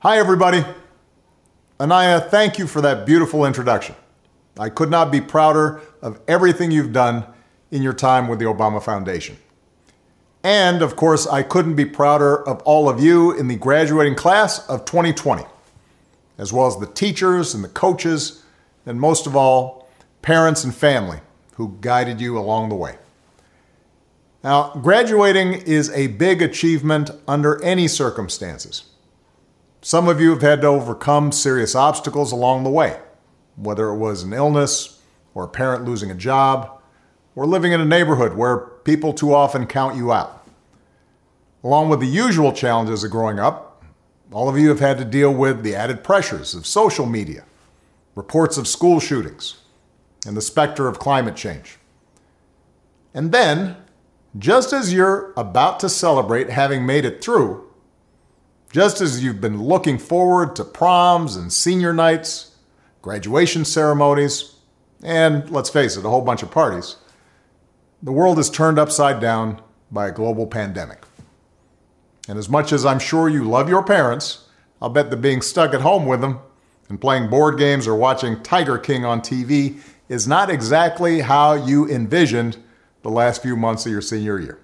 Hi, everybody. Anaya, thank you for that beautiful introduction. I could not be prouder of everything you've done in your time with the Obama Foundation. And, of course, I couldn't be prouder of all of you in the graduating class of 2020, as well as the teachers and the coaches, and most of all, parents and family who guided you along the way. Now, graduating is a big achievement under any circumstances. Some of you have had to overcome serious obstacles along the way, whether it was an illness or a parent losing a job or living in a neighborhood where people too often count you out. Along with the usual challenges of growing up, all of you have had to deal with the added pressures of social media, reports of school shootings, and the specter of climate change. And then, just as you're about to celebrate having made it through, just as you've been looking forward to proms and senior nights, graduation ceremonies, and, let's face it, a whole bunch of parties, the world is turned upside down by a global pandemic. And as much as I'm sure you love your parents, I'll bet that being stuck at home with them and playing board games or watching Tiger King on TV is not exactly how you envisioned the last few months of your senior year.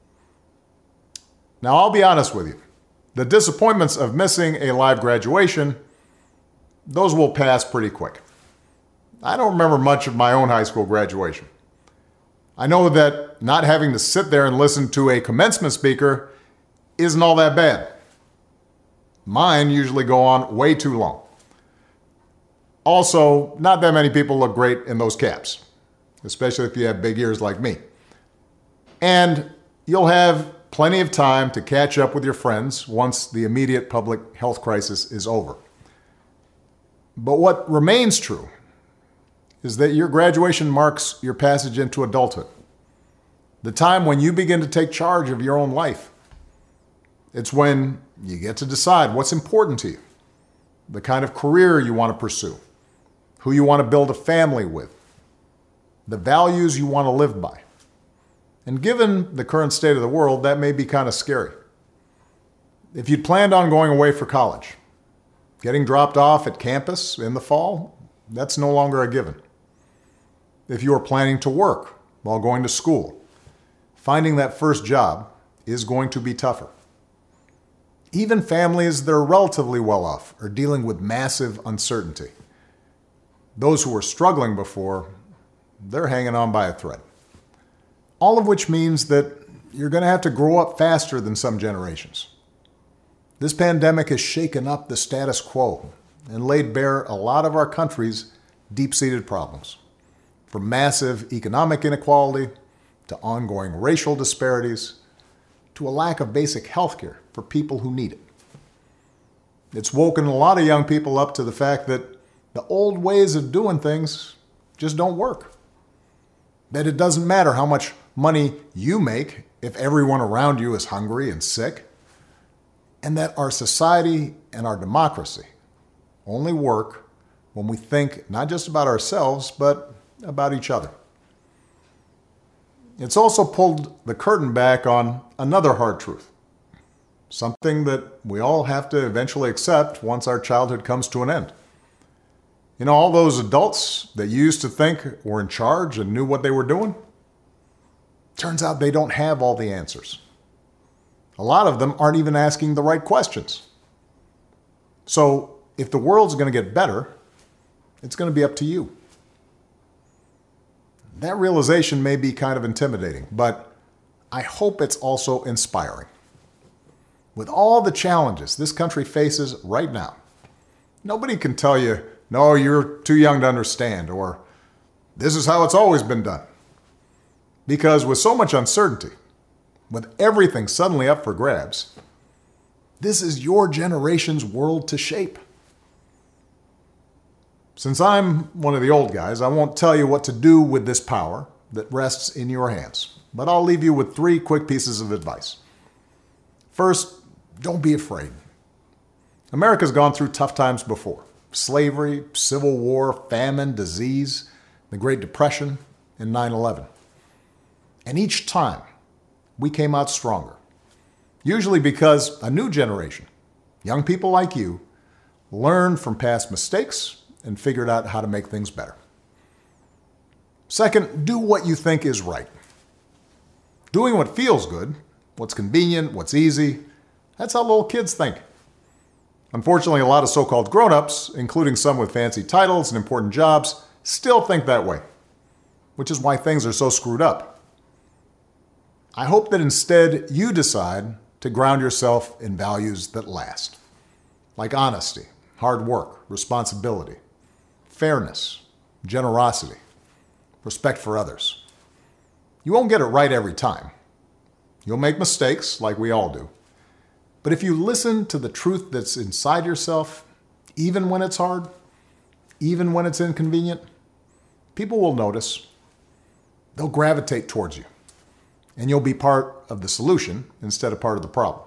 Now, I'll be honest with you. The disappointments of missing a live graduation, those will pass pretty quick. I don't remember much of my own high school graduation. I know that not having to sit there and listen to a commencement speaker isn't all that bad. Mine usually go on way too long. Also, not that many people look great in those caps, especially if you have big ears like me. And you'll have plenty of time to catch up with your friends once the immediate public health crisis is over. But what remains true is that your graduation marks your passage into adulthood, the time when you begin to take charge of your own life. It's when you get to decide what's important to you, the kind of career you want to pursue, who you want to build a family with, the values you want to live by. And given the current state of the world, that may be kind of scary. If you'd planned on going away for college, getting dropped off at campus in the fall, that's no longer a given. If you are planning to work while going to school, finding that first job is going to be tougher. Even families that are relatively well off are dealing with massive uncertainty. Those who were struggling before, they're hanging on by a thread. All of which means that you're going to have to grow up faster than some generations. This pandemic has shaken up the status quo and laid bare a lot of our country's deep-seated problems, from massive economic inequality to ongoing racial disparities to a lack of basic health care for people who need it. It's woken a lot of young people up to the fact that the old ways of doing things just don't work. That it doesn't matter how much money you make if everyone around you is hungry and sick, and that our society and our democracy only work when we think not just about ourselves, but about each other. It's also pulled the curtain back on another hard truth, something that we all have to eventually accept once our childhood comes to an end. You know, all those adults that you used to think were in charge and knew what they were doing, turns out they don't have all the answers. A lot of them aren't even asking the right questions. So if the world's going to get better, it's going to be up to you. That realization may be kind of intimidating, but I hope it's also inspiring. With all the challenges this country faces right now, nobody can tell you, no, you're too young to understand, or this is how it's always been done. Because with so much uncertainty, with everything suddenly up for grabs, this is your generation's world to shape. Since I'm one of the old guys, I won't tell you what to do with this power that rests in your hands, but I'll leave you with 3 quick pieces of advice. First, don't be afraid. America's gone through tough times before. Slavery, civil war, famine, disease, the Great Depression, and 9/11. And each time, we came out stronger. Usually because a new generation, young people like you, learned from past mistakes, and figured out how to make things better. Second, do what you think is right. Doing what feels good, what's convenient, what's easy, that's how little kids think. Unfortunately, a lot of so-called grown-ups, including some with fancy titles and important jobs, still think that way, which is why things are so screwed up. I hope that instead you decide to ground yourself in values that last, like honesty, hard work, responsibility, fairness, generosity, respect for others. You won't get it right every time. You'll make mistakes, like we all do. But if you listen to the truth that's inside yourself, even when it's hard, even when it's inconvenient, people will notice. They'll gravitate towards you. And you'll be part of the solution instead of part of the problem.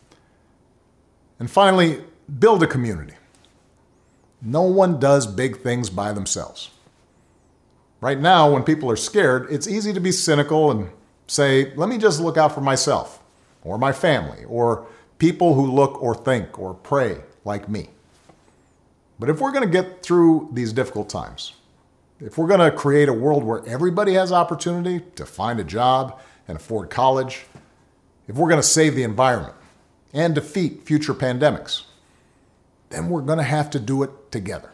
And finally, build a community. No one does big things by themselves. Right now, when people are scared, it's easy to be cynical and say, let me just look out for myself, or my family, or people who look or think or pray like me. But if we're going to get through these difficult times, if we're going to create a world where everybody has opportunity to find a job and afford college, if we're going to save the environment and defeat future pandemics, then we're going to have to do it together.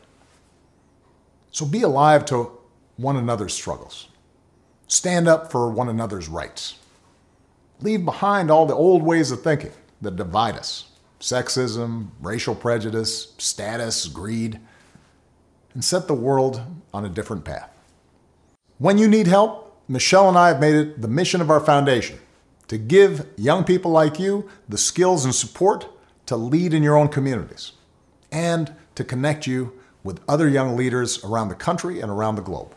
So be alive to one another's struggles. Stand up for one another's rights. Leave behind all the old ways of thinking that divide us: sexism, racial prejudice, status, greed, and set the world on a different path. When you need help, Michelle and I have made it the mission of our foundation to give young people like you the skills and support to lead in your own communities and to connect you with other young leaders around the country and around the globe.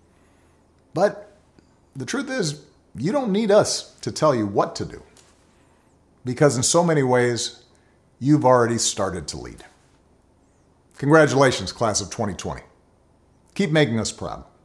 But the truth is, you don't need us to tell you what to do, because in so many ways, you've already started to lead. Congratulations, class of 2020. Keep making us proud.